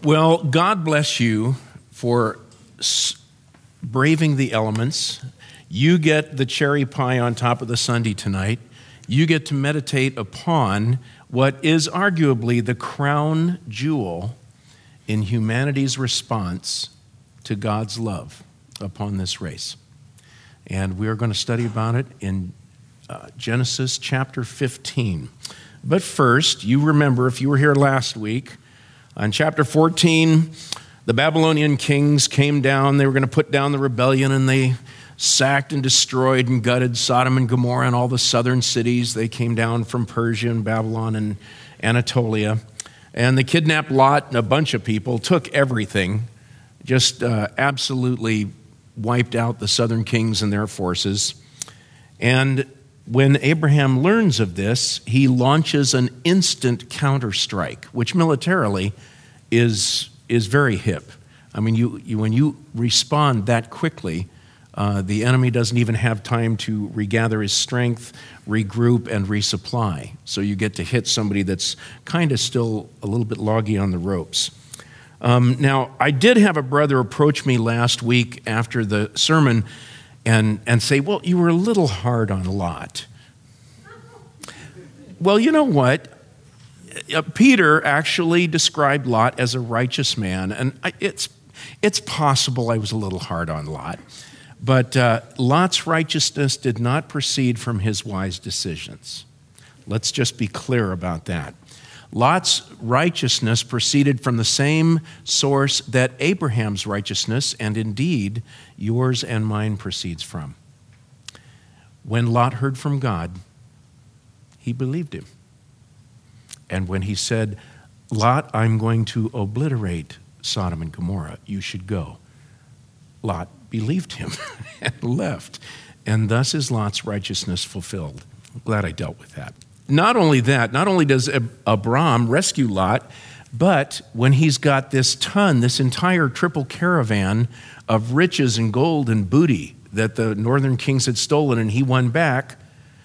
Well, God bless you for braving the elements. You get the cherry pie on top of the sundae tonight. You get to meditate upon what is arguably the crown jewel in humanity's response to God's love upon this race. And we're going to study about it in Genesis chapter 15. But first, you remember, if you were here last week, in chapter 14, the Babylonian kings came down. They were going to put down the rebellion, and they sacked and destroyed and gutted Sodom and Gomorrah and all the southern cities. They came down from Persia and Babylon and Anatolia. And they kidnapped Lot and a bunch of people, took everything, just absolutely wiped out the southern kings and their forces. And when Abraham learns of this, he launches an instant counterstrike, which militarily is very hip. I mean, when you respond that quickly, the enemy doesn't even have time to regather his strength, regroup, and resupply. So you get to hit somebody that's kind of still a little bit loggy on the ropes. Now, I did have a brother approach me last week after the sermon and say, well, you were a little hard on Lot. Well, you know what? Peter actually described Lot as a righteous man, and it's possible I was a little hard on Lot. But Lot's righteousness did not proceed from his wise decisions. Let's just be clear about that. Lot's righteousness proceeded from the same source that Abraham's righteousness, and indeed yours and mine, proceeds from. When Lot heard from God, he believed him. And when he said, Lot, I'm going to obliterate Sodom and Gomorrah, you should go, Lot believed him and left. And thus is Lot's righteousness fulfilled. I'm glad I dealt with that. Not only does Abram rescue Lot, but when he's got this entire triple caravan of riches and gold and booty that the northern kings had stolen and he won back,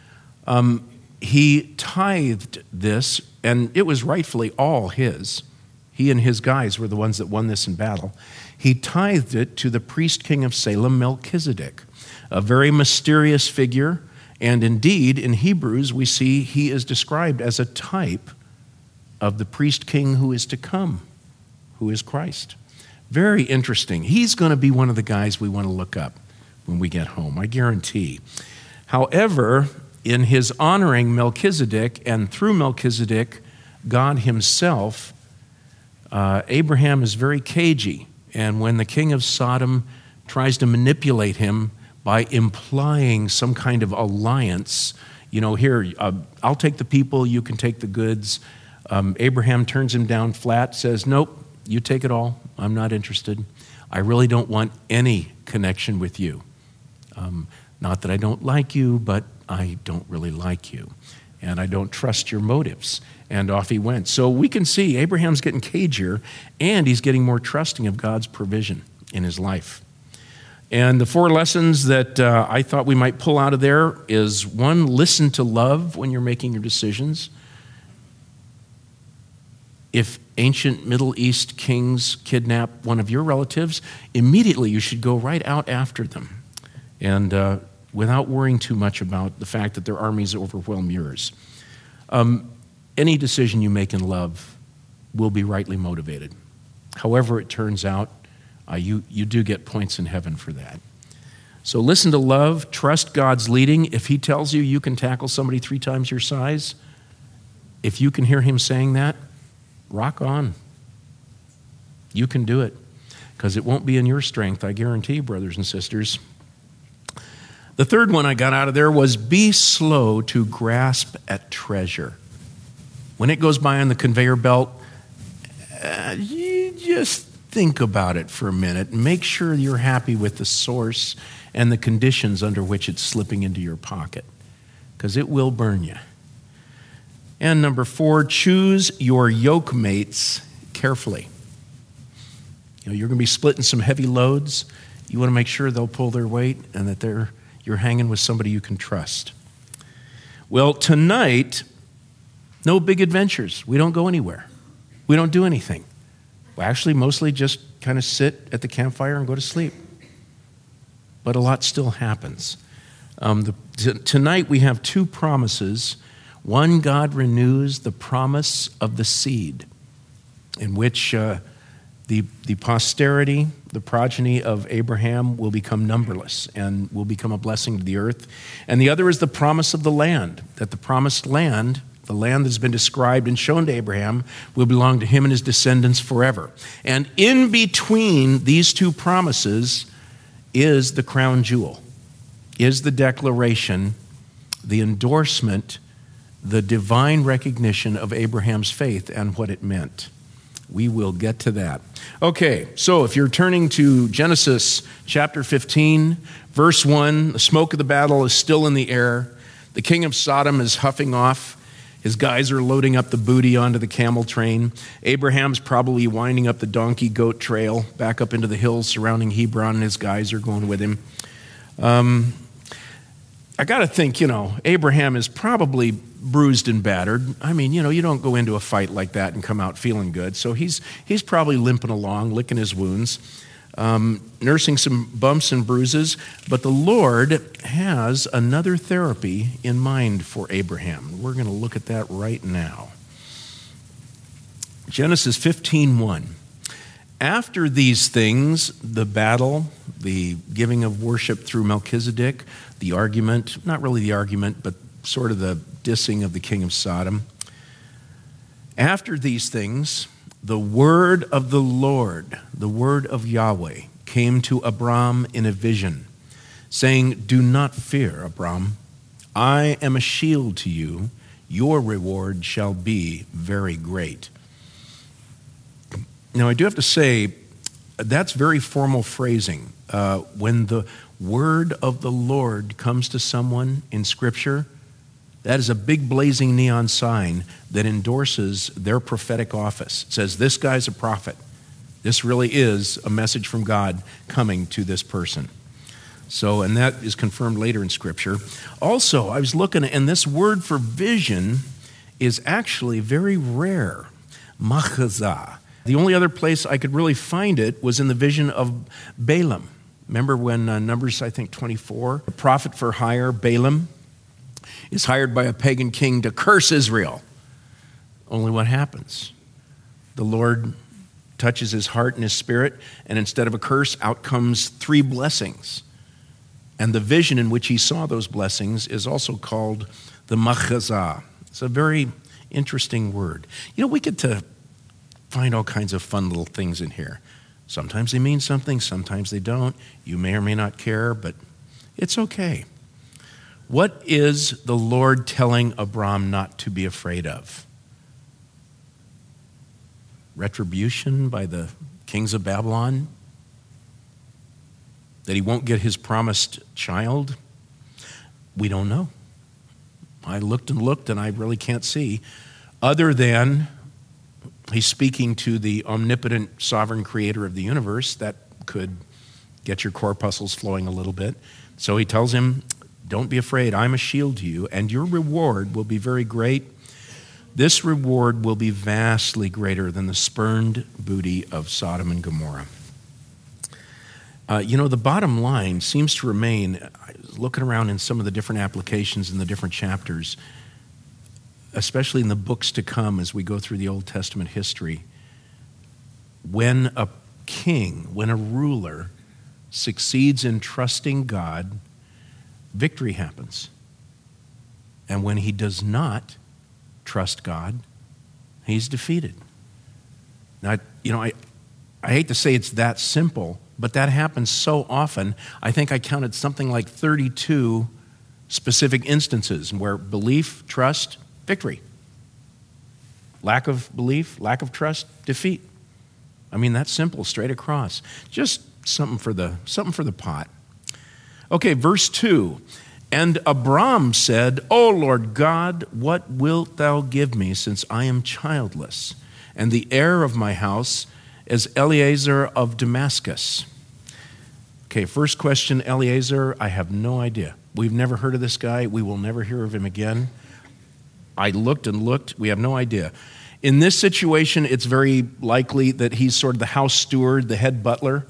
he tithed this, and it was rightfully all his. He and his guys were the ones that won this in battle. He tithed it to the priest king of Salem, Melchizedek, a very mysterious figure. And indeed, in Hebrews, we see he is described as a type of the priest king who is to come, who is Christ. Very interesting. He's going to be one of the guys we want to look up when we get home, I guarantee. However, in his honoring Melchizedek, and through Melchizedek, God himself, Abraham is very cagey. And when the king of Sodom tries to manipulate him by implying some kind of alliance, here, I'll take the people, you can take the goods. Abraham turns him down flat, says, nope, you take it all. I'm not interested. I really don't want any connection with you. Not that I don't like you, but I don't really like you. And I don't trust your motives. And off he went. So we can see Abraham's getting cagier, and he's getting more trusting of God's provision in his life. And the 4 lessons that I thought we might pull out of there is, 1, listen to love when you're making your decisions. If ancient Middle East kings kidnap one of your relatives, immediately you should go right out after them, and without worrying too much about the fact that their armies overwhelm yours. Any decision you make in love will be rightly motivated. However it turns out, you do get points in heaven for that. So listen to love, trust God's leading. If he tells you you can tackle somebody 3 times your size, if you can hear him saying that, rock on. You can do it, because it won't be in your strength, I guarantee, brothers and sisters. The 3rd one I got out of there was, be slow to grasp at treasure. When it goes by on the conveyor belt, you just think about it for a minute and make sure you're happy with the source and the conditions under which it's slipping into your pocket, because it will burn you. And number 4, choose your yoke mates carefully. You're going to be splitting some heavy loads. You want to make sure they'll pull their weight and that you're hanging with somebody you can trust. Well, tonight, no big adventures. We don't go anywhere. We don't do anything. Well, actually, mostly just kind of sit at the campfire and go to sleep. But a lot still happens. Tonight we have two promises. One, God renews the promise of the seed, in which the posterity, the progeny of Abraham will become numberless and will become a blessing to the earth. And the other is the promise of the land, that the promised land, the land that's been described and shown to Abraham, will belong to him and his descendants forever. And in between these two promises is the crown jewel, is the declaration, the endorsement, the divine recognition of Abraham's faith and what it meant. We will get to that. Okay, so if you're turning to Genesis chapter 15, verse 1, the smoke of the battle is still in the air. The king of Sodom is huffing off. His guys are loading up the booty onto the camel train. Abraham's probably winding up the donkey goat trail back up into the hills surrounding Hebron, and his guys are going with him. I got to think, Abraham is probably bruised and battered. I mean, you don't go into a fight like that and come out feeling good. So he's probably limping along, licking his wounds, nursing some bumps and bruises. But the Lord has another therapy in mind for Abraham. We're going to look at that right now. Genesis 15:1. After these things, the battle, the giving of worship through Melchizedek, the argument, not really the argument, but sort of the dissing of the king of Sodom. After these things, the word of the Lord, the word of Yahweh, came to Abram in a vision, saying, "Do not fear, Abram. I am a shield to you. Your reward shall be very great." Now, I do have to say, that's very formal phrasing. When the word of the Lord comes to someone in Scripture, that is a big blazing neon sign that endorses their prophetic office. It says, this guy's a prophet. This really is a message from God coming to this person. So, and that is confirmed later in Scripture. Also, I was looking, and this word for vision is actually very rare. Machazah. The only other place I could really find it was in the vision of Balaam. Remember when Numbers, I think, 24, the prophet for hire, Balaam, is hired by a pagan king to curse Israel. Only what happens? The Lord touches his heart and his spirit, and instead of a curse, out comes 3 blessings. And the vision in which he saw those blessings is also called the Machazah. It's a very interesting word. We get to find all kinds of fun little things in here. Sometimes they mean something, sometimes they don't. You may or may not care, but it's okay. What is the Lord telling Abram not to be afraid of? Retribution by the kings of Babylon? That he won't get his promised child? We don't know. I looked and looked and I really can't see, other than he's speaking to the omnipotent sovereign creator of the universe. That could get your corpuscles flowing a little bit. So he tells him, don't be afraid, I'm a shield to you, and your reward will be very great. This reward will be vastly greater than the spurned booty of Sodom and Gomorrah. The bottom line seems to remain, looking around in some of the different applications in the different chapters, especially in the books to come as we go through the Old Testament history, when a king, when a ruler succeeds in trusting God, victory happens. And when he does not trust God, he's defeated. Now, I hate to say it's that simple, but that happens so often. I think I counted something like 32 specific instances where belief, trust, victory. Lack of belief, lack of trust, defeat. I mean, that's simple, straight across. Just something for the pot. Okay, verse 2. And Abram said, O Lord God, what wilt thou give me, since I am childless, and the heir of my house is Eliezer of Damascus? Okay, first question, Eliezer, I have no idea. We've never heard of this guy. We will never hear of him again. I looked and looked. We have no idea. In this situation, it's very likely that he's sort of the house steward, the head butler.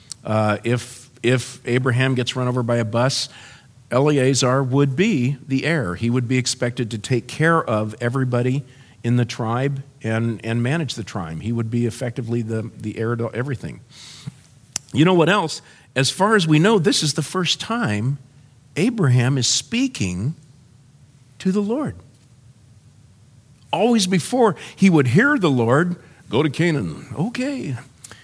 If Abraham gets run over by a bus, Eleazar would be the heir. He would be expected to take care of everybody in the tribe and manage the tribe. He would be effectively the heir to everything. You know what else? As far as we know, this is the first time Abraham is speaking to the Lord. Always before, he would hear the Lord, go to Canaan, okay.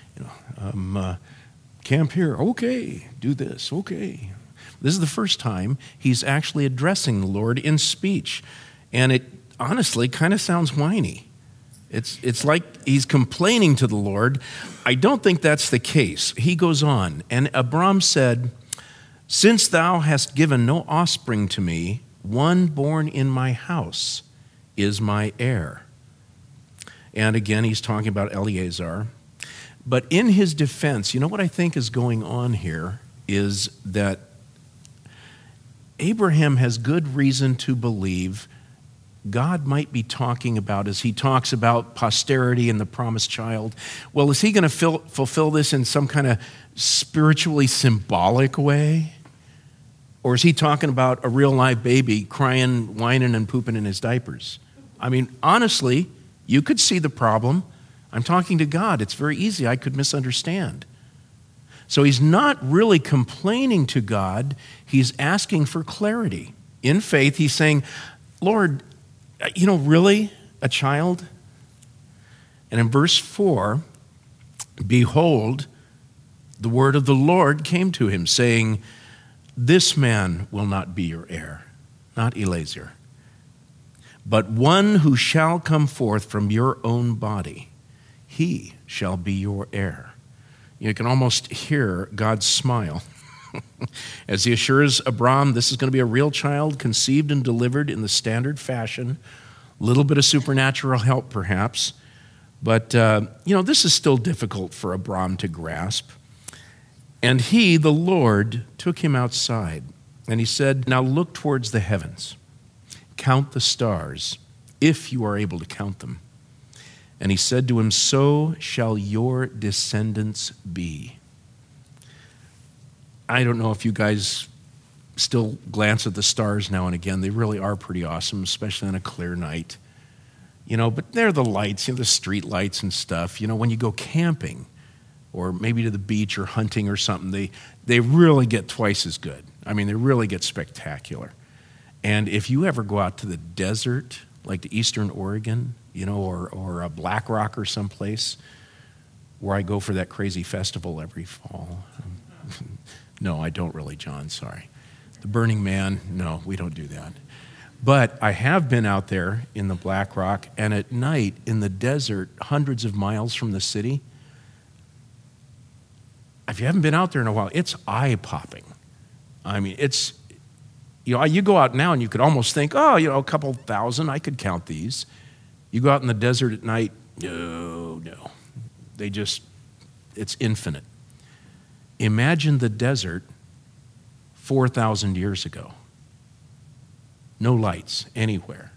Camp here, okay. Do this, okay. This is the first time he's actually addressing the Lord in speech. And it honestly kind of sounds whiny. It's like he's complaining to the Lord. I don't think that's the case. He goes on, and Abram said, "Since thou hast given no offspring to me, one born in my house is my heir." And again, he's talking about Eleazar. But in his defense, you know what I think is going on here is that Abraham has good reason to believe God might be talking about, as he talks about posterity and the promised child, well, is he going to fulfill this in some kind of spiritually symbolic way? Or is he talking about a real live baby crying, whining, and pooping in his diapers? I mean, honestly, you could see the problem. I'm talking to God. It's very easy. I could misunderstand. So he's not really complaining to God. He's asking for clarity. In faith, he's saying, Lord, really, a child? And in verse 4, behold, the word of the Lord came to him, saying, this man will not be your heir, not Eleazar, but one who shall come forth from your own body, he shall be your heir. You can almost hear God's smile as he assures Abram this is going to be a real child, conceived and delivered in the standard fashion. A little bit of supernatural help, perhaps. But, this is still difficult for Abram to grasp. And he, the Lord, took him outside, and he said, now look towards the heavens. Count the stars, if you are able to count them. And he said to him, so shall your descendants be. I don't know if you guys still glance at the stars now and again. They really are pretty awesome, especially on a clear night. But they're the lights, the street lights and stuff. When you go camping or maybe to the beach or hunting or something, they really get twice as good. I mean, they really get spectacular. And if you ever go out to the desert, like to Eastern Oregon, or a Black Rock or someplace where I go for that crazy festival every fall. No, I don't really, John, sorry. The Burning Man, no, we don't do that. But I have been out there in the Black Rock, and at night in the desert, hundreds of miles from the city. If you haven't been out there in a while, it's eye-popping. I mean, it's, you go out now and you could almost think, a couple thousand, I could count these. You go out in the desert at night, no. It's infinite. Imagine the desert 4,000 years ago. No lights anywhere.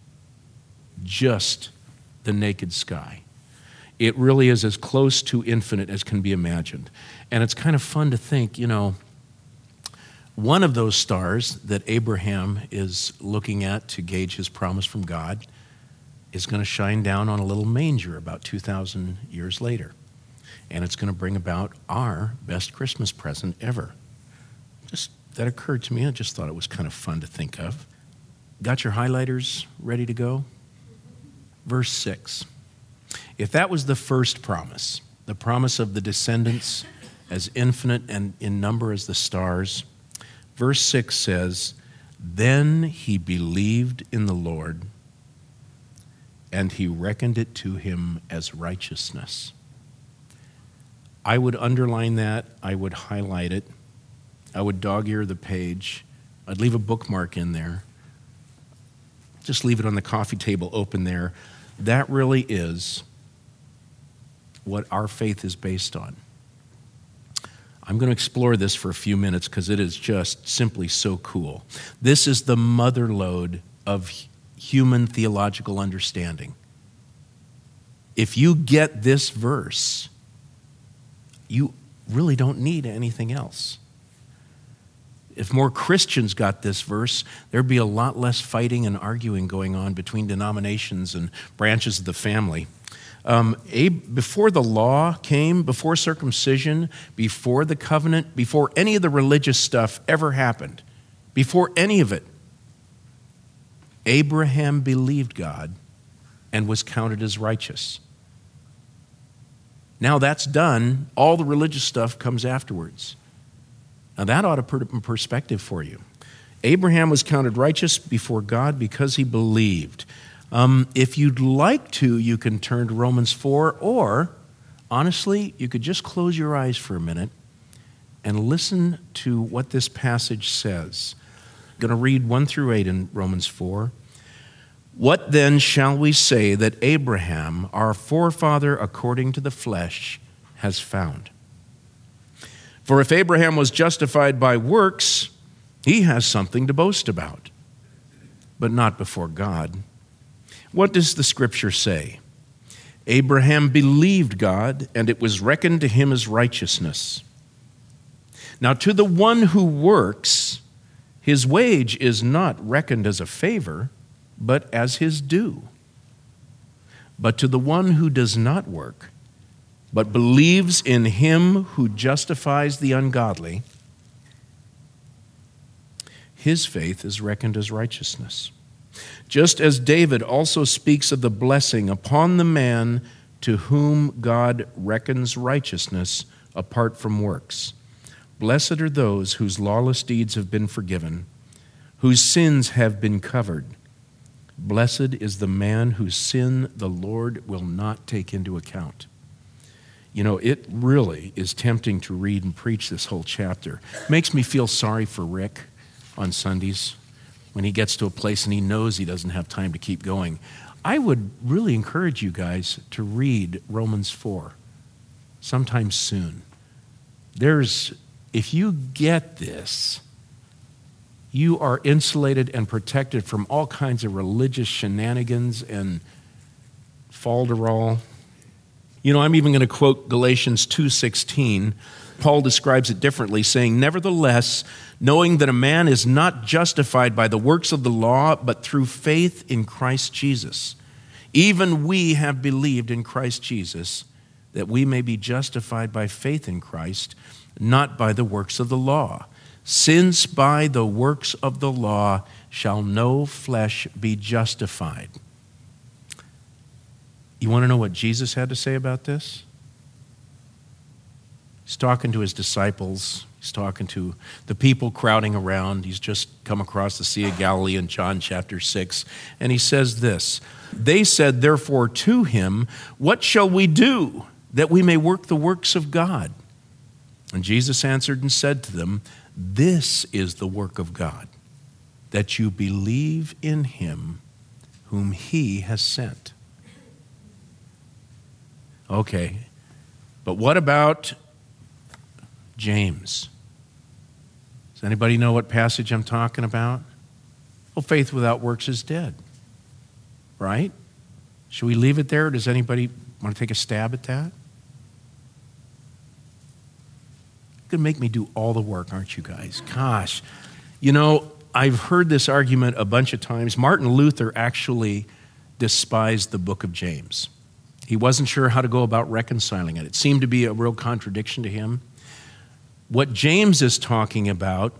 Just the naked sky. It really is as close to infinite as can be imagined. And it's kind of fun to think, one of those stars that Abraham is looking at to gauge his promise from God is going to shine down on a little manger about 2,000 years later. And it's going to bring about our best Christmas present ever. That occurred to me. I just thought it was kind of fun to think of. Got your highlighters ready to go? Verse 6. If that was the first promise, the promise of the descendants as infinite and in number as the stars, verse 6 says, then he believed in the Lord, and he reckoned it to him as righteousness. I would underline that. I would highlight it. I would dog-ear the page. I'd leave a bookmark in there. Just leave it on the coffee table open there. That really is what our faith is based on. I'm going to explore this for a few minutes because it is just simply so cool. This is the mother lode of human theological understanding. If you get this verse, you really don't need anything else. If more Christians got this verse, there'd be a lot less fighting and arguing going on between denominations and branches of the family. Before the law came, before circumcision, before the covenant, before any of the religious stuff ever happened, before any of it, Abraham believed God and was counted as righteous. Now that's done, all the religious stuff comes afterwards. Now that ought to put it in perspective for you. Abraham was counted righteous before God because he believed. If you'd like to, you can turn to Romans 4, or honestly, you could just close your eyes for a minute and listen to what this passage says. I'm going to read 1 through 8 in Romans 4. What then shall we say that Abraham, our forefather according to the flesh, has found? For if Abraham was justified by works, he has something to boast about, but not before God. What does the scripture say? Abraham believed God, and it was reckoned to him as righteousness. Now to the one who works, his wage is not reckoned as a favor, but as his due. But to the one who does not work, but believes in him who justifies the ungodly, his faith is reckoned as righteousness. Just as David also speaks of the blessing upon the man to whom God reckons righteousness apart from works. Blessed are those whose lawless deeds have been forgiven, whose sins have been covered. Blessed is the man whose sin the Lord will not take into account. You know, it really is tempting to read and preach this whole chapter. It makes me feel sorry for Rick on Sundays when he gets to a place and he knows he doesn't have time to keep going. I would really encourage you guys to read Romans 4 sometime soon. If you get this, you are insulated and protected from all kinds of religious shenanigans and falderall. You know, I'm even going to quote Galatians 2:16. Paul describes it differently, saying, "Nevertheless, knowing that a man is not justified by the works of the law, but through faith in Christ Jesus. Even we have believed in Christ Jesus, that we may be justified by faith in Christ, not by the works of the law. Since by the works of the law shall no flesh be justified." You want to know what Jesus had to say about this? He's talking to his disciples. He's talking to the people crowding around. He's just come across the Sea of Galilee in John chapter 6. And he says this, "They said therefore to him, 'What shall we do that we may work the works of God?' And Jesus answered and said to them, 'This is the work of God, that you believe in him whom he has sent.'" Okay, but what about James? Does anybody know what passage I'm talking about? Well, faith without works is dead, right? Should we leave it there, or does anybody want to take a stab at that? You're going to make me do all the work, aren't you guys? Gosh. You know, I've heard this argument a bunch of times. Martin Luther actually despised the book of James. He wasn't sure how to go about reconciling it. It seemed to be a real contradiction to him. What James is talking about,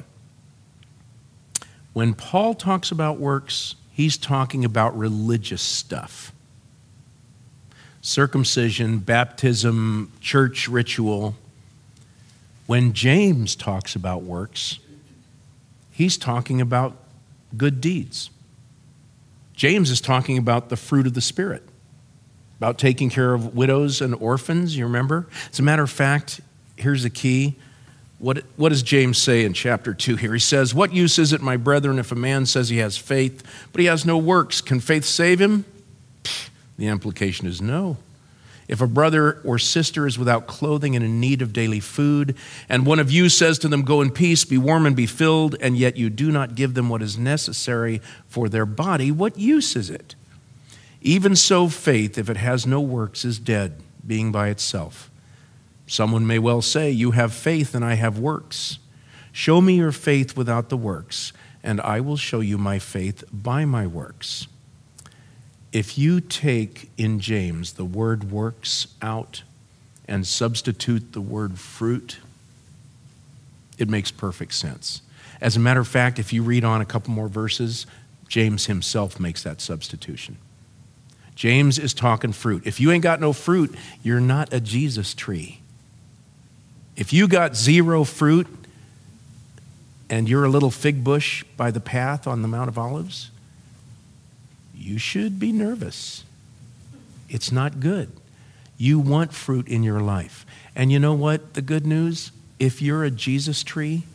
when Paul talks about works, he's talking about religious stuff. Circumcision, baptism, church ritual. When James talks about works, he's talking about good deeds. James is talking about the fruit of the Spirit, about taking care of widows and orphans, you remember? As a matter of fact, here's the key. What does James say in chapter 2 here? He says, "What use is it, my brethren, if a man says he has faith, but he has no works? Can faith save him?" The implication is no. "If a brother or sister is without clothing and in need of daily food, and one of you says to them, 'Go in peace, be warm and be filled,' and yet you do not give them what is necessary for their body, what use is it? Even so, faith, if it has no works, is dead, being by itself. Someone may well say, you have faith and I have works. Show me your faith without the works, and I will show you my faith by my works. If you take in James the word works out and substitute the word fruit, it makes perfect sense. As a matter of fact, if you read on a couple more verses, James himself makes that substitution. James is talking fruit. If you ain't got no fruit, you're not a Jesus tree. If you got zero fruit and you're a little fig bush by the path on the Mount of Olives, you should be nervous. It's not good. You want fruit in your life. And you know what? The good news, if you're a Jesus tree,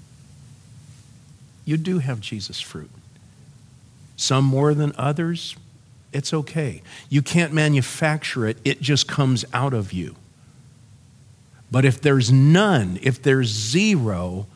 you do have Jesus fruit. Some more than others, it's okay. You can't manufacture it. It just comes out of you. But if there's none, if there's zero,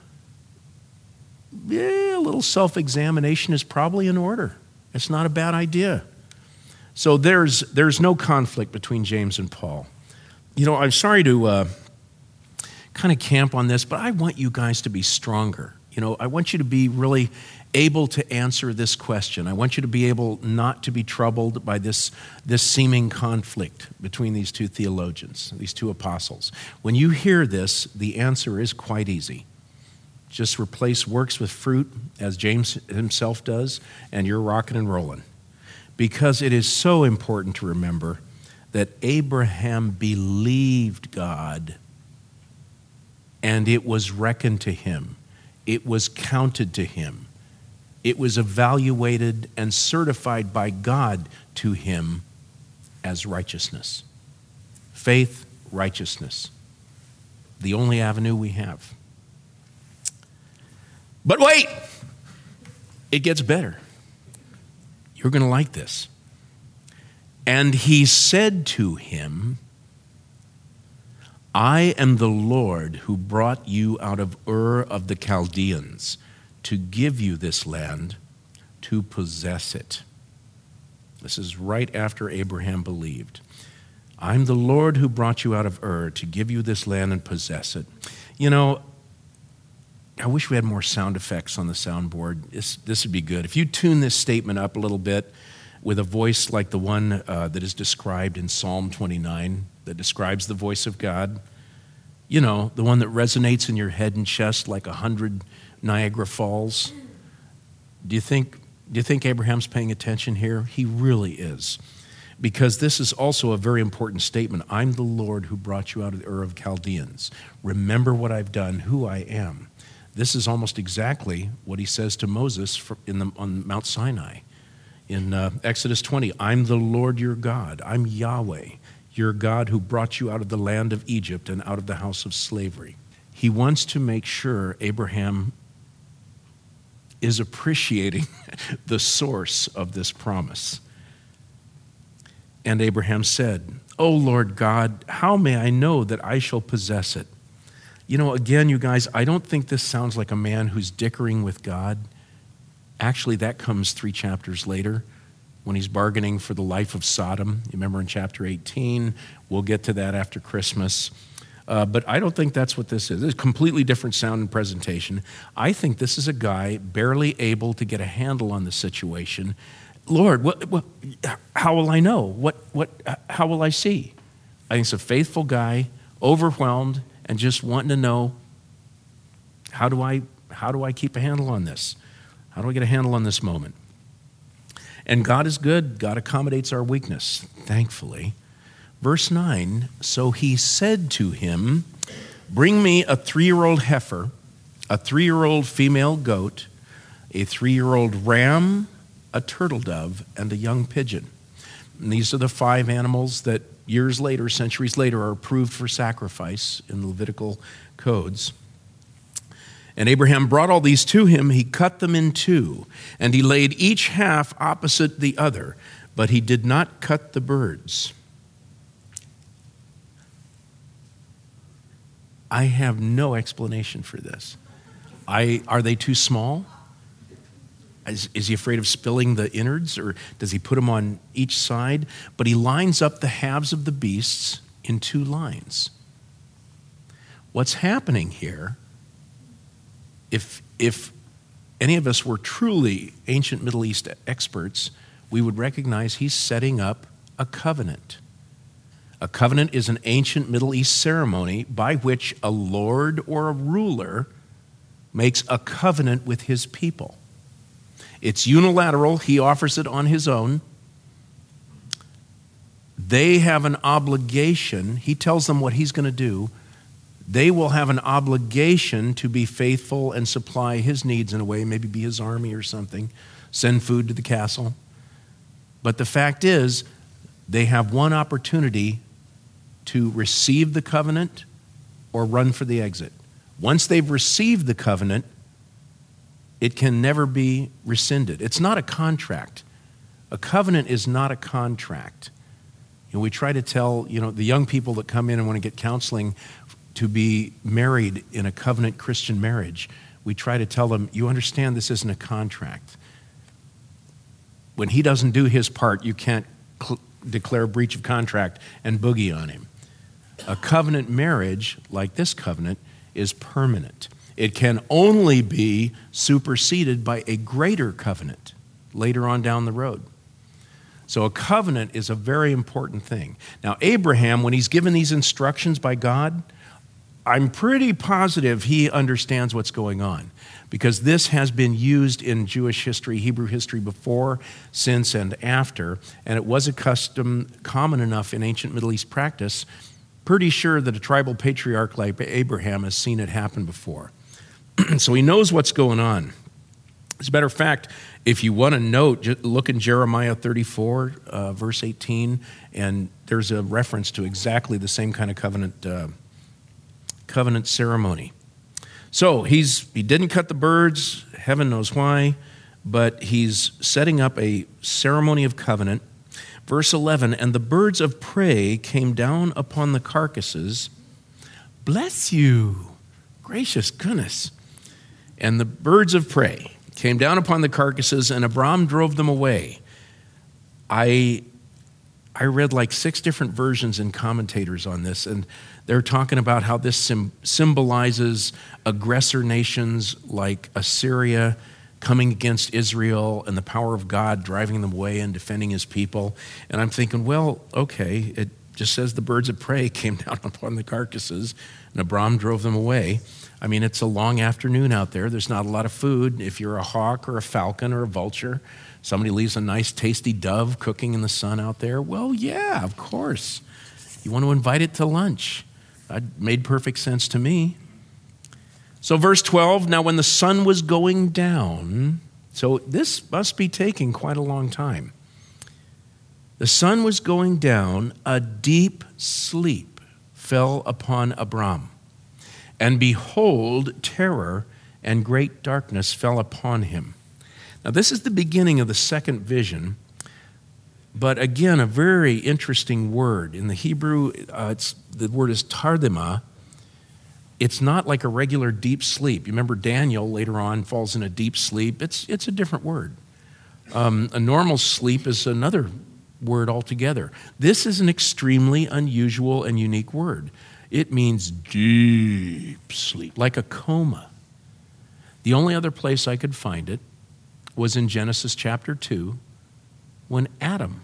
a little self-examination is probably in order. It's not a bad idea. So there's no conflict between James and Paul. You know, I'm sorry to kind of camp on this, but I want you guys to be stronger. You know, I want you to be really able to answer this question. I want you to be able not to be troubled by this seeming conflict between these two theologians, these two apostles. When you hear this, the answer is quite easy. Just replace works with fruit, as James himself does, and you're rocking and rolling. Because it is so important to remember that Abraham believed God, and it was reckoned to him. It was counted to him. It was evaluated and certified by God to him as righteousness. Faith, righteousness. The only avenue we have. But wait, it gets better. You're going to like this. And he said to him, I am the Lord who brought you out of Ur of the Chaldeans to give you this land to possess it. This is right after Abraham believed. I'm the Lord who brought you out of Ur to give you this land and possess it. You know, I wish we had more sound effects on the soundboard. This would be good. If you tune this statement up a little bit with a voice like the one that is described in Psalm 29, that describes the voice of God, you know, the one that resonates in your head and chest like 100 Niagara Falls. Do you think Abraham's paying attention here? He really is. Because this is also a very important statement. I'm the Lord who brought you out of the Ur of Chaldeans. Remember what I've done, who I am. This is almost exactly what he says to Moses on Mount Sinai. In Exodus 20, I'm the Lord your God. I'm Yahweh, your God who brought you out of the land of Egypt and out of the house of slavery. He wants to make sure Abraham is appreciating the source of this promise. And Abraham said, O Lord God, how may I know that I shall possess it? You know, again, you guys, I don't think this sounds like a man who's dickering with God. Actually, that comes 3 chapters later when he's bargaining for the life of Sodom. You remember in chapter 18? We'll get to that after Christmas. But I don't think that's what this is. It's a completely different sound and presentation. I think this is a guy barely able to get a handle on the situation. Lord, how will I know? How will I see? I think it's a faithful guy, overwhelmed, and just wanting to know, how do I keep a handle on this? How do I get a handle on this moment? And God is good. God accommodates our weakness, thankfully. Verse 9, so he said to him, bring me a 3-year-old heifer, a 3-year-old female goat, a 3-year-old ram, a turtle dove, and a young pigeon. And these are the 5 animals that years later, centuries later, are approved for sacrifice in the Levitical codes. And Abraham brought all these to him. He cut them in 2, and he laid each half opposite the other, but he did not cut the birds. I have no explanation for this. Are they too small? Is he afraid of spilling the innards, or does he put them on each side? But he lines up the halves of the beasts in 2 lines. What's happening here, if any of us were truly ancient Middle East experts, we would recognize he's setting up a covenant. A covenant is an ancient Middle East ceremony by which a lord or a ruler makes a covenant with his people. It's unilateral. He offers it on his own. They have an obligation. He tells them what he's going to do. They will have an obligation to be faithful and supply his needs in a way, maybe be his army or something, send food to the castle. But the fact is, they have one opportunity to receive the covenant or run for the exit. Once they've received the covenant, it can never be rescinded. It's not a contract. A covenant is not a contract. We try to tell, the young people that come in and want to get counseling to be married in a covenant Christian marriage, we try to tell them, you understand this isn't a contract. When he doesn't do his part, you can't declare a breach of contract and boogie on him. A covenant marriage, like this covenant, is permanent. It can only be superseded by a greater covenant later on down the road. So a covenant is a very important thing. Now, Abraham, when he's given these instructions by God, I'm pretty positive he understands what's going on, because this has been used in Jewish history, Hebrew history before, since, and after, and it was a custom common enough in ancient Middle East practice. Pretty sure that a tribal patriarch like Abraham has seen it happen before. So he knows what's going on. As a matter of fact, if you want to note, look in Jeremiah 34, verse 18, and there's a reference to exactly the same kind of covenant ceremony. So he didn't cut the birds, heaven knows why, but he's setting up a ceremony of covenant. Verse 11, and the birds of prey came down upon the carcasses. Bless you, gracious goodness. And the birds of prey came down upon the carcasses, and Abram drove them away. I read like 6 different versions and commentators on this, and they're talking about how this symbolizes aggressor nations like Assyria coming against Israel and the power of God driving them away and defending his people. And I'm thinking, well, okay, it just says the birds of prey came down upon the carcasses, and Abram drove them away. I mean, it's a long afternoon out there. There's not a lot of food. If you're a hawk or a falcon or a vulture, somebody leaves a nice tasty dove cooking in the sun out there. Well, yeah, of course. You want to invite it to lunch. That made perfect sense to me. So verse 12, now when the sun was going down, so this must be taking quite a long time. The sun was going down, a deep sleep fell upon Abram. And behold, terror and great darkness fell upon him. Now, this is the beginning of the second vision, but again, a very interesting word. In the Hebrew, the word is tardema. It's not like a regular deep sleep. You remember Daniel later on falls in a deep sleep. It's a different word. A normal sleep is another word altogether. This is an extremely unusual and unique word. It means deep sleep, like a coma. The only other place I could find it was in Genesis chapter 2 when Adam,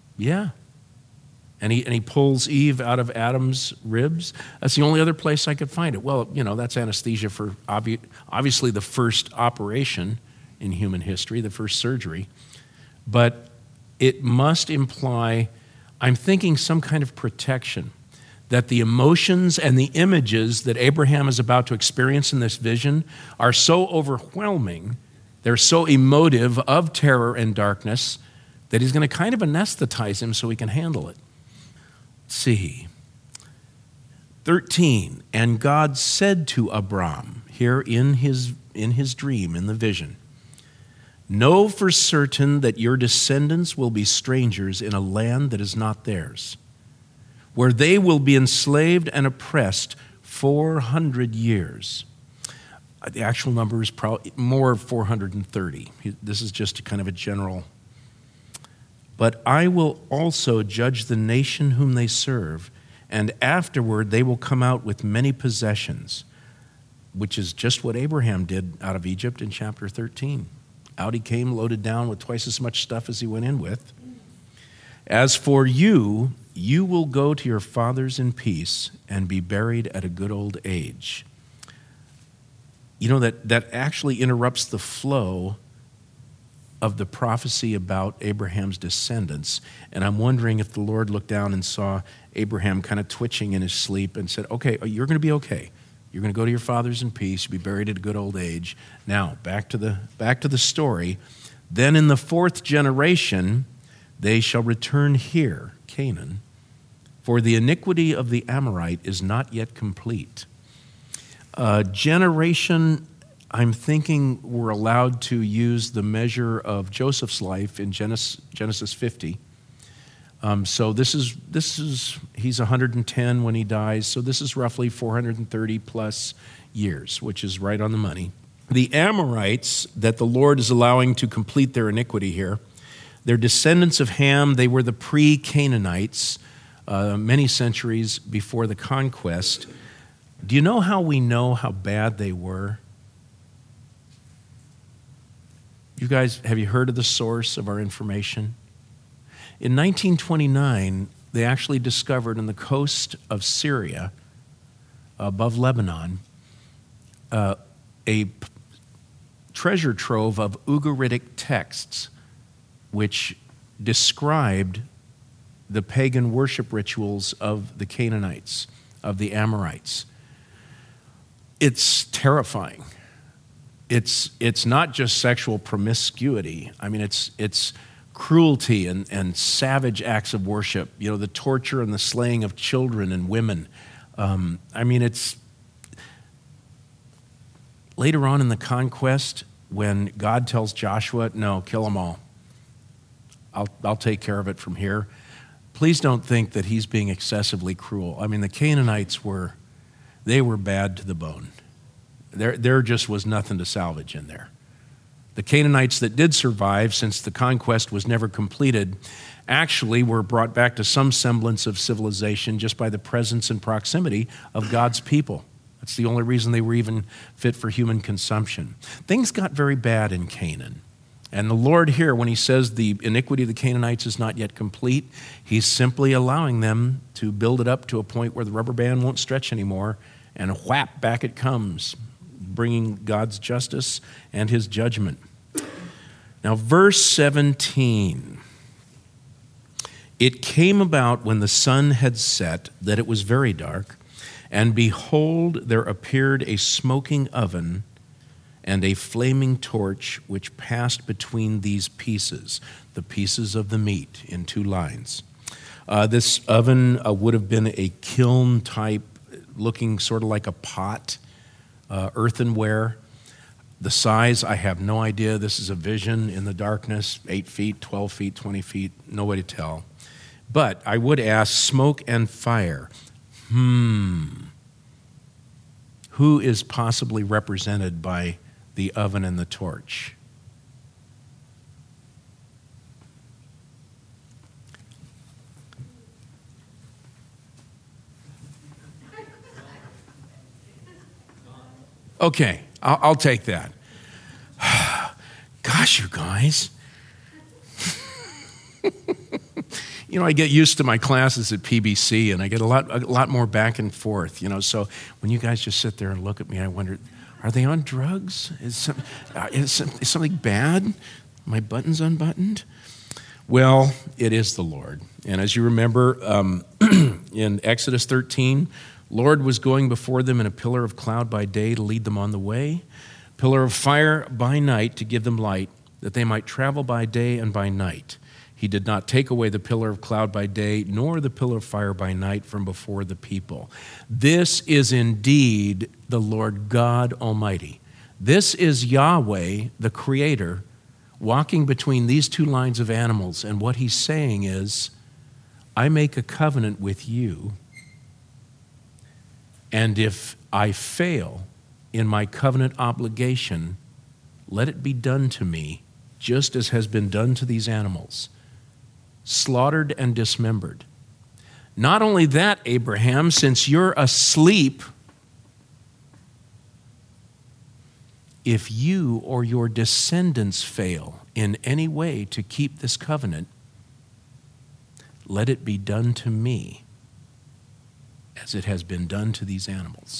and he pulls Eve out of Adam's ribs. That's the only other place I could find it. Well, that's anesthesia for obviously the first operation in human history, the first surgery. But it must imply, I'm thinking, some kind of protection, that the emotions and the images that Abraham is about to experience in this vision are so overwhelming, they're so emotive of terror and darkness, that he's going to kind of anesthetize him so he can handle it. Let's see. 13, and God said to Abram, here in his dream, in the vision, know for certain that your descendants will be strangers in a land that is not theirs, where they will be enslaved and oppressed 400 years. The actual number is probably more 430. This is just kind of a general. But I will also judge the nation whom they serve, and afterward they will come out with many possessions, which is just what Abraham did out of Egypt in chapter 13. Out he came, loaded down with twice as much stuff as he went in with. As for you, you will go to your fathers in peace and be buried at a good old age. You know, that actually interrupts the flow of the prophecy about Abraham's descendants. And I'm wondering if the Lord looked down and saw Abraham kind of twitching in his sleep and said, okay, you're going to be okay. You're going to go to your fathers in peace, be buried at a good old age. Now, back to the story. Then in the 4th generation, they shall return here, Canaan, for the iniquity of the Amorite is not yet complete. Generation, I'm thinking we're allowed to use the measure of Joseph's life in Genesis 50. So this is he's 110 when he dies, so this is roughly 430 plus years, which is right on the money. The Amorites that the Lord is allowing to complete their iniquity here, they're descendants of Ham. They were the pre-Canaanites, many centuries before the conquest. Do you know how we know how bad they were? You guys, have you heard of the source of our information? In 1929, they actually discovered on the coast of Syria, above Lebanon, a treasure trove of Ugaritic texts which described the pagan worship rituals of the Canaanites, of the Amorites. It's terrifying. It's not just sexual promiscuity. I mean, it's cruelty and savage acts of worship. You know, the torture and the slaying of children and women. I mean, it's later on in the conquest when God tells Joshua, "No, kill them all. I'll take care of it from here." Please don't think that he's being excessively cruel. I mean, the Canaanites were bad to the bone. There just was nothing to salvage in there. The Canaanites that did survive, since the conquest was never completed, actually were brought back to some semblance of civilization just by the presence and proximity of God's people. That's the only reason they were even fit for human consumption. Things got very bad in Canaan. And the Lord here, when he says the iniquity of the Canaanites is not yet complete, he's simply allowing them to build it up to a point where the rubber band won't stretch anymore, and whap, back it comes, bringing God's justice and his judgment. Now, verse 17. It came about when the sun had set that it was very dark, and behold, there appeared a smoking oven and a flaming torch which passed between these pieces, the pieces of the meat, in 2 lines. This oven would have been a kiln type, looking sort of like a pot, earthenware. The size, I have no idea. This is a vision in the darkness, 8 feet, 12 feet, 20 feet, no way to tell. But I would ask, smoke and fire. Who is possibly represented by the oven and the torch? Okay, I'll take that. Gosh, you guys. You know, I get used to my classes at PBC, and I get a lot more back and forth, you know. So when you guys just sit there and look at me, I wonder, are they on drugs? Is something bad? My button's unbuttoned? Well, it is the Lord. And as you remember, in Exodus 13, Lord was going before them in a pillar of cloud by day to lead them on the way, pillar of fire by night to give them light, that they might travel by day and by night. He did not take away the pillar of cloud by day, nor the pillar of fire by night from before the people. This is indeed the Lord God Almighty. This is Yahweh, the Creator, walking between these 2 lines of animals. And what he's saying is, I make a covenant with you, and if I fail, in my covenant obligation, let it be done to me just as has been done to these animals, slaughtered and dismembered. Not only that, Abraham, since you're asleep, if you or your descendants fail in any way to keep this covenant, let it be done to me as it has been done to these animals.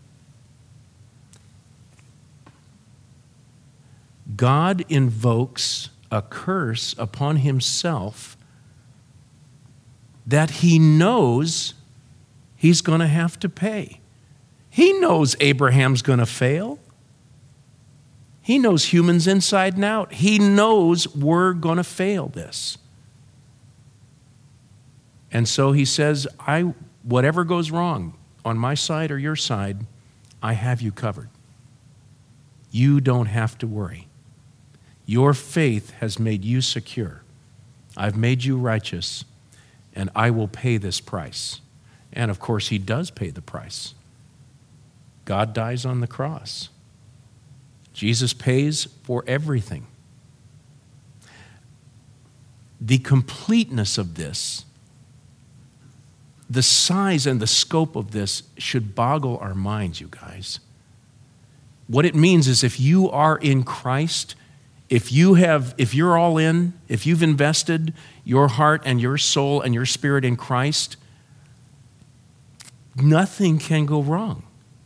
God invokes a curse upon himself that he knows he's going to have to pay. He knows Abraham's going to fail. He knows humans inside and out. He knows we're going to fail this. And so he says, whatever goes wrong on my side or your side, I have you covered. You don't have to worry. Your faith has made you secure. I've made you righteous, and I will pay this price. And of course, he does pay the price. God dies on the cross. Jesus pays for everything. The completeness of this, the size and the scope of this should boggle our minds, you guys. What it means is if you are in Christ, if you're all in, if you've invested your heart and your soul and your spirit in Christ, nothing can go wrong.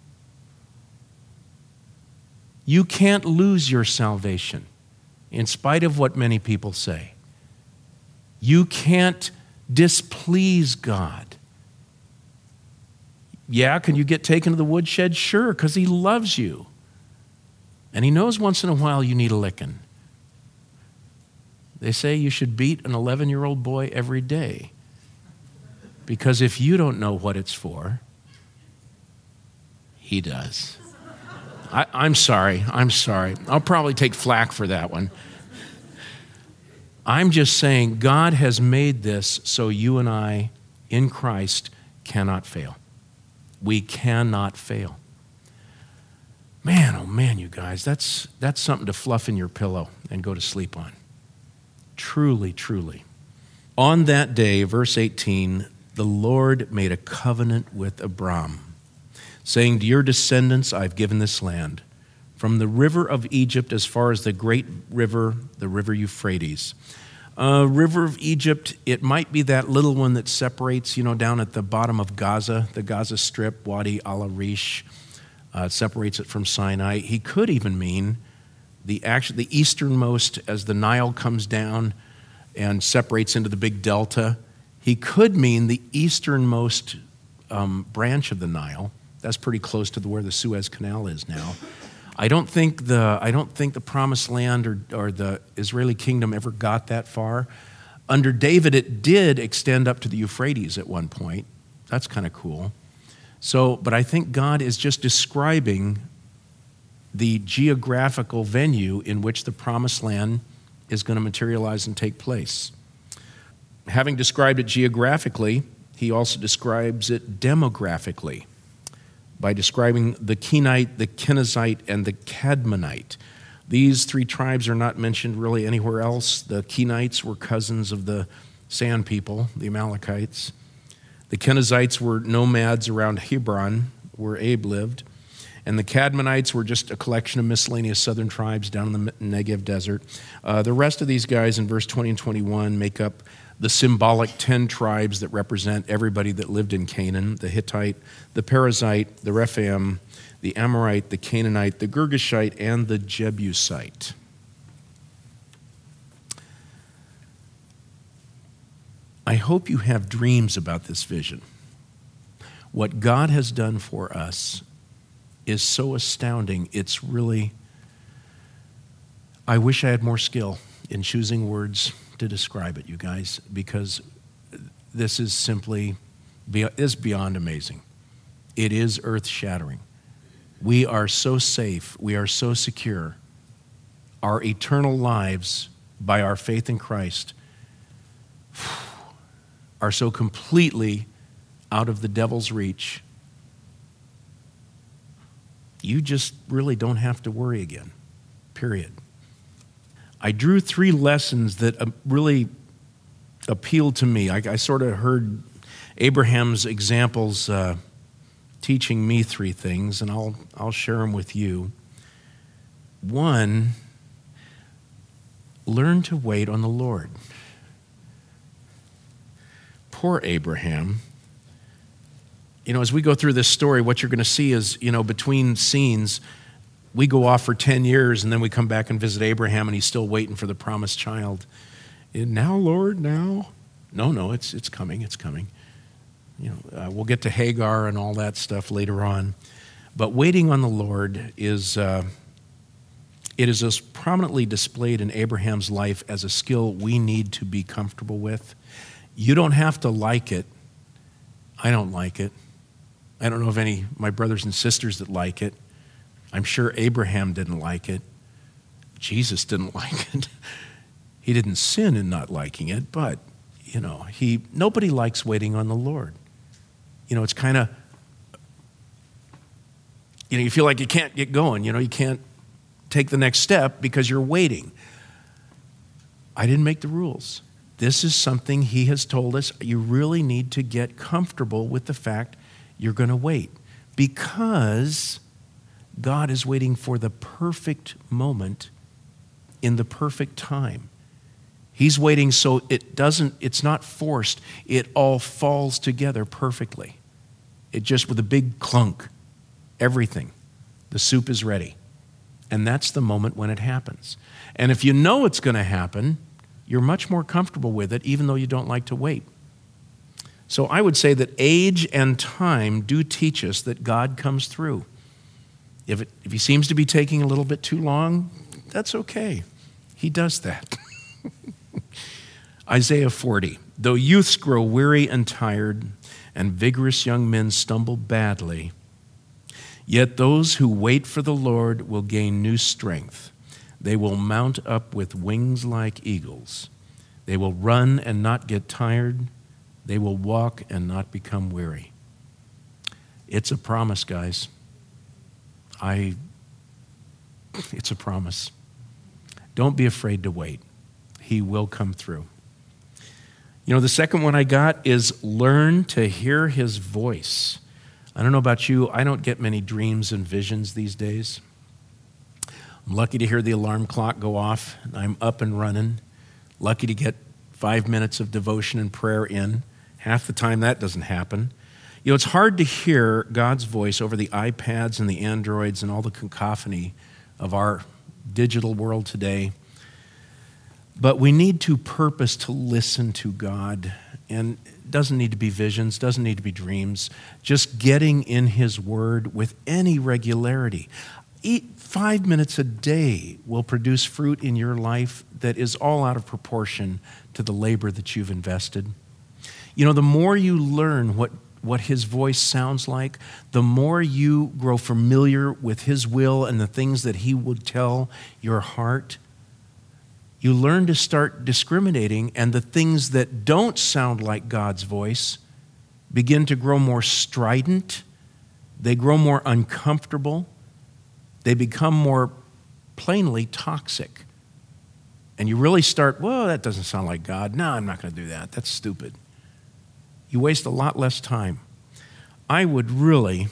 You can't lose your salvation, in spite of what many people say. You can't displease God. Yeah, can you get taken to the woodshed? Sure, because he loves you. And he knows once in a while you need a licking. They say you should beat an 11-year-old boy every day. Because if you don't know what it's for, he does. I'm sorry. I'll probably take flack for that one. I'm just saying God has made this so you and I, in Christ, cannot fail. We cannot fail. Man, oh man, you guys, that's something to fluff in your pillow and go to sleep on. Truly, truly. On that day, verse 18, the Lord made a covenant with Abram, saying, to your descendants I've given this land, from the river of Egypt as far as the great river, the river Euphrates. River of Egypt, it might be that little one that separates, down at the bottom of Gaza, the Gaza Strip, Wadi al-Arish, separates it from Sinai. He could even mean the easternmost, as the Nile comes down and separates into the big delta. He could mean the easternmost branch of the Nile. That's pretty close to where the Suez Canal is now. I don't think the Promised Land or the Israeli kingdom ever got that far. Under David, it did extend up to the Euphrates at one point. That's kind of cool. But I think God is just describing the geographical venue in which the Promised Land is going to materialize and take place. Having described it geographically, he also describes it demographically by describing the Kenite, the Kenizzite, and the Cadmonite. These three tribes are not mentioned really anywhere else. The Kenites were cousins of the Sand people, the Amalekites. The Kenizzites were nomads around Hebron, where Abe lived. And the Cadmonites were just a collection of miscellaneous southern tribes down in the Negev desert. The rest of these guys in verse 20 and 21 make up the symbolic 10 tribes that represent everybody that lived in Canaan: the Hittite, the Perizzite, the Rephaim, the Amorite, the Canaanite, the Girgashite, and the Jebusite. I hope you have dreams about this vision. What God has done for us is so astounding. It's really, I wish I had more skill in choosing words to describe it, you guys, because this is simply, is beyond amazing. It is earth-shattering. We are so safe, we are so secure. Our eternal lives, by our faith in Christ, are so completely out of the devil's reach. you just really don't have to worry again, period. I drew 3 lessons that really appealed to me. I sort of heard Abraham's examples teaching me 3 things, and I'll share them with you. 1, learn to wait on the Lord. Poor Abraham. As we go through this story, what you're going to see is, between scenes, we go off for 10 years, and then we come back and visit Abraham, and he's still waiting for the promised child. And now, Lord, now? No, it's coming, it's coming. We'll get to Hagar and all that stuff later on. But waiting on the Lord is, it is as prominently displayed in Abraham's life as a skill we need to be comfortable with. You don't have to like it. I don't like it. I don't know of any of my brothers and sisters that like it. I'm sure Abraham didn't like it. Jesus didn't like it. He didn't sin in not liking it, but, nobody likes waiting on the Lord. It's kind of, you feel like you can't get going. You can't take the next step because you're waiting. I didn't make the rules. This is something he has told us. You really need to get comfortable with the fact you're going to wait, because God is waiting for the perfect moment in the perfect time. He's waiting so it's not forced. It all falls together perfectly. It just, with a big clunk, everything. The soup is ready. And that's the moment when it happens. And if you know it's going to happen, you're much more comfortable with it, even though you don't like to wait. So I would say that age and time do teach us that God comes through. If he seems to be taking a little bit too long, that's okay. He does that. Isaiah 40, though youths grow weary and tired, and vigorous young men stumble badly, yet those who wait for the Lord will gain new strength. They will mount up with wings like eagles. They will run and not get tired. They will walk and not become weary. It's a promise, guys. It's a promise. Don't be afraid to wait. He will come through. The second one I got is learn to hear his voice. I don't know about you. I don't get many dreams and visions these days. I'm lucky to hear the alarm clock go off. I'm up and running. Lucky to get 5 minutes of devotion and prayer in. Half the time that doesn't happen. It's hard to hear God's voice over the iPads and the Androids and all the cacophony of our digital world today. But we need to purpose to listen to God. And it doesn't need to be visions, doesn't need to be dreams. Just getting in his word with any regularity. 5 minutes a day will produce fruit in your life that is all out of proportion to the labor that you've invested. The more you learn what his voice sounds like, the more you grow familiar with his will and the things that he would tell your heart. You learn to start discriminating, and the things that don't sound like God's voice begin to grow more strident. They grow more uncomfortable. They become more plainly toxic. And you really start, well, that doesn't sound like God. No, I'm not going to do that. That's stupid. You waste a lot less time. I would really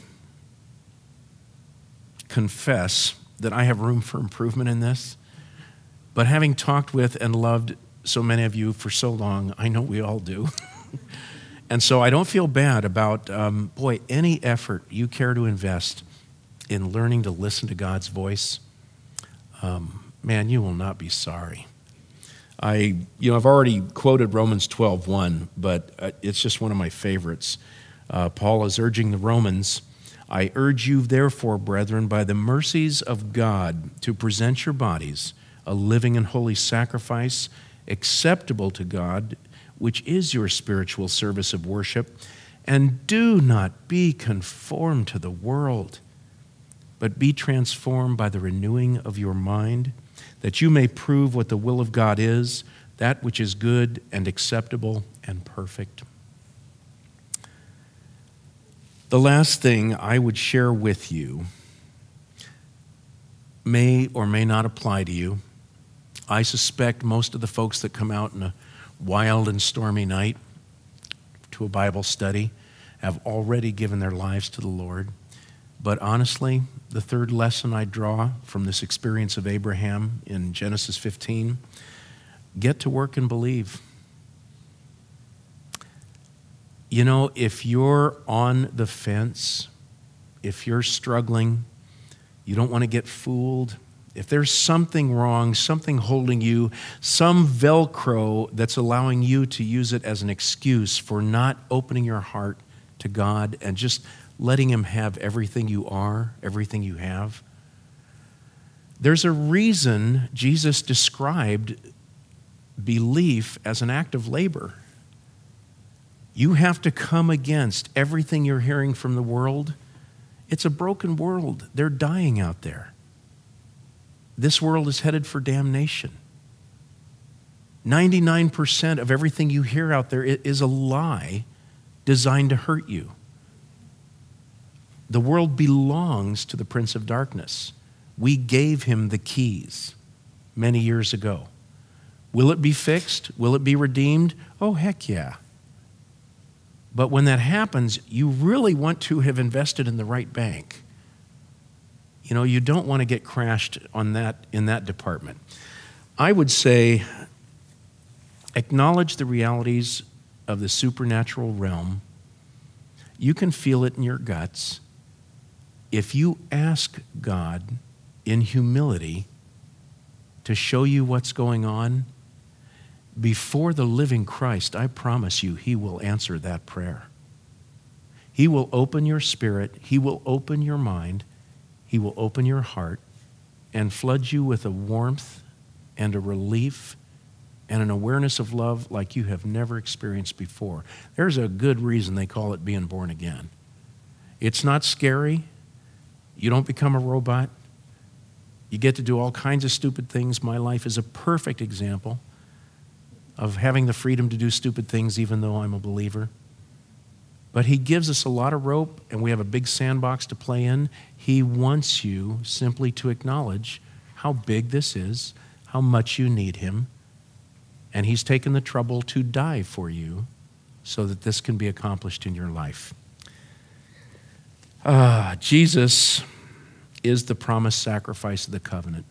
confess that I have room for improvement in this. But having talked with and loved so many of you for so long, I know we all do. And so I don't feel bad about, any effort you care to invest in learning to listen to God's voice, man, you will not be sorry. I've already quoted Romans 12:1, but it's just one of my favorites. Paul is urging the Romans, I urge you therefore, brethren, by the mercies of God, to present your bodies a living and holy sacrifice, acceptable to God, which is your spiritual service of worship. And do not be conformed to the world, but be transformed by the renewing of your mind, that you may prove what the will of God is, that which is good and acceptable and perfect. The last thing I would share with you may or may not apply to you. I suspect most of the folks that come out in a wild and stormy night to a Bible study have already given their lives to the Lord. But honestly, the third lesson I draw from this experience of Abraham in Genesis 15, get to work and believe. You know, if you're on the fence, if you're struggling, you don't want to get fooled, if there's something wrong, something holding you, some Velcro that's allowing you to use it as an excuse for not opening your heart to God and just letting Him have everything you are, everything you have, there's a reason Jesus described belief as an act of labor. You have to come against everything you're hearing from the world. It's a broken world. They're dying out there. This world is headed for damnation. 99% of everything you hear out there is a lie designed to hurt you. The world belongs to the Prince of Darkness. We gave him the keys many years ago. Will it be fixed? Will it be redeemed? Oh, heck yeah. But when that happens, you really want to have invested in the right bank. You know, you don't want to get crashed on that in that department. I would say acknowledge the realities of the supernatural realm. You can feel it in your guts. If you ask God in humility to show you what's going on, before the living Christ, I promise you, He will answer that prayer. He will open your spirit. He will open your mind. He will open your heart and flood you with a warmth and a relief and an awareness of love like you have never experienced before. There's a good reason they call it being born again. It's not scary. You don't become a robot. You get to do all kinds of stupid things. My life is a perfect example of having the freedom to do stupid things even though I'm a believer. But He gives us a lot of rope and we have a big sandbox to play in. He wants you simply to acknowledge how big this is, how much you need Him, and He's taken the trouble to die for you so that this can be accomplished in your life. Jesus is the promised sacrifice of the covenant.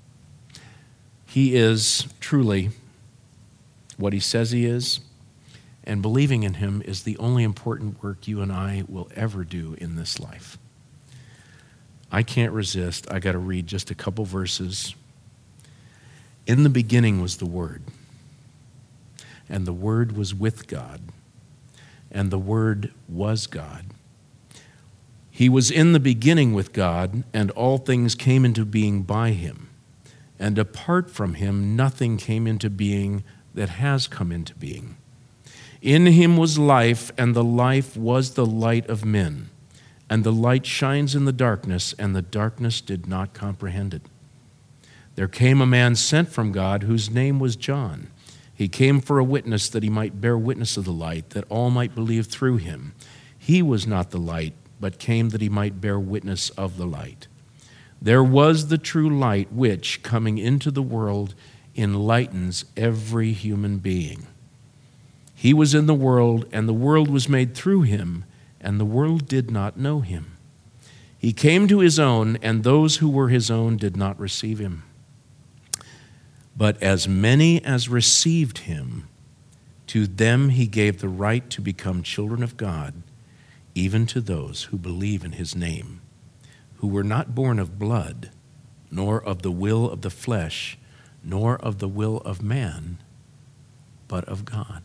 He is truly what He says He is, and believing in Him is the only important work you and I will ever do in this life. I can't resist. I got to read just a couple verses. In the beginning was the Word, and the Word was with God, and the Word was God. He was in the beginning with God, and all things came into being by Him, and apart from Him nothing came into being that has come into being. In Him was life, and the life was the light of men. And the light shines in the darkness, and the darkness did not comprehend it. There came a man sent from God, whose name was John. He came for a witness, that he might bear witness of the light, that all might believe through him. He was not the light, but came that he might bear witness of the light. There was the true light, which, coming into the world, enlightens every human being. He was in the world, and the world was made through him, and the world did not know him. He came to his own, and those who were his own did not receive him. But as many as received him, to them he gave the right to become children of God, even to those who believe in his name, who were not born of blood, nor of the will of the flesh, nor of the will of man, but of God.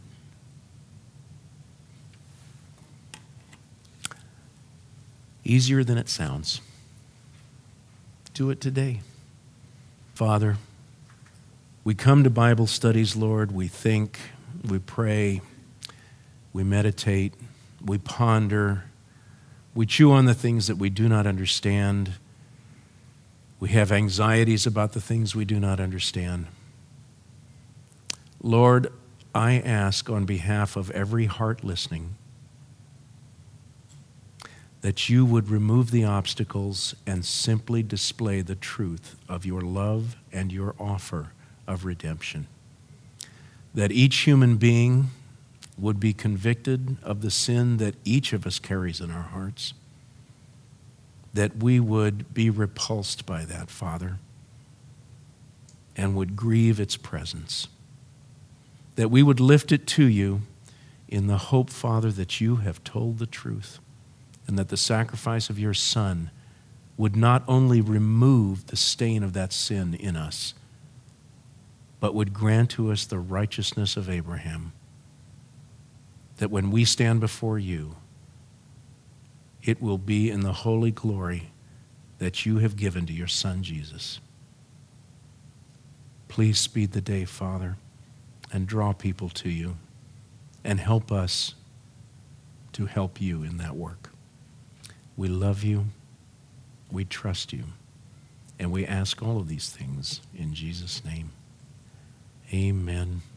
Easier than it sounds. Do it today. Father, we come to Bible studies, Lord. We think, we pray, we meditate, we ponder, we chew on the things that we do not understand. We have anxieties about the things we do not understand. Lord, I ask on behalf of every heart listening that you would remove the obstacles and simply display the truth of your love and your offer of redemption. That each human being would be convicted of the sin that each of us carries in our hearts, that we would be repulsed by that, Father, and would grieve its presence, that we would lift it to you in the hope, Father, that you have told the truth, and that the sacrifice of your Son would not only remove the stain of that sin in us, but would grant to us the righteousness of Abraham, that when we stand before you, it will be in the holy glory that you have given to your Son, Jesus. Please speed the day, Father, and draw people to you, and help us to help you in that work. We love you, we trust you, and we ask all of these things in Jesus' name. Amen.